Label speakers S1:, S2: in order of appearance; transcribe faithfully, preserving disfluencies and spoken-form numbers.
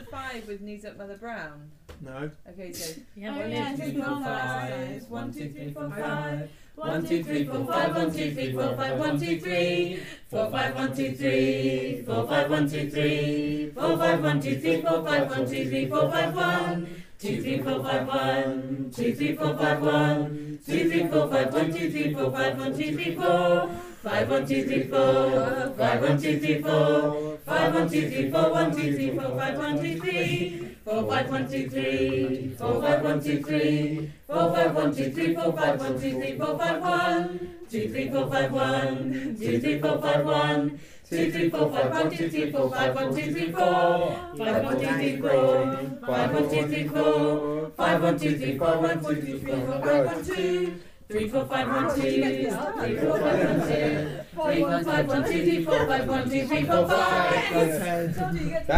S1: five with Knees Up Mother Brown?
S2: No.
S1: Okay, so
S3: Yeah,
S1: one,
S3: one,
S1: two,
S3: two,
S1: three,
S3: three,
S1: four,
S3: four,
S1: five.
S3: five.
S1: One, two, three, four,
S3: Five.
S1: five.
S3: One, two, three, four, five. One, two, three, four, five. One, two, three, four, five. One, two, three, four, five. One, two, three, four, five. One, two, three, four, five. One, two, three, four, five. One, two, three, four, five. One, two, three, four, five. One, two, three, four, five. One, two, three, four, five. One, two, three, four, five. One, two, three, four, five. One, two, three, four, five. One, two, three, four. One, two, three, four, five. One, two, three, four, five. One, two, three, four, five. One, two, three, four, five. One, two, three, four, five. One, two, three, four, five. One, two, three, four, five. One, two, three, four, five. One, two, three, four, five. One, two, three, four, five. One, two, three, four, five. One, two, three, four, five. One, two, three, four, five. One, two, three, four. One, two, three, four, five. One, two, three, four, five. One, two, three, four, five. One, two, three, four, five. One, two, three, four, five. One, two, three, four, five.